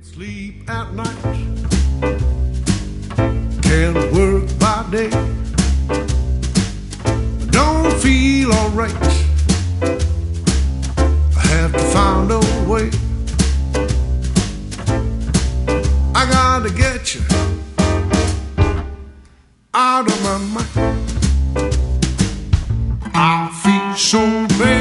Sleep at night, can't work by day. Don't feel alright. I have to find a way. I gotta get you out of my mind. I feel so bad.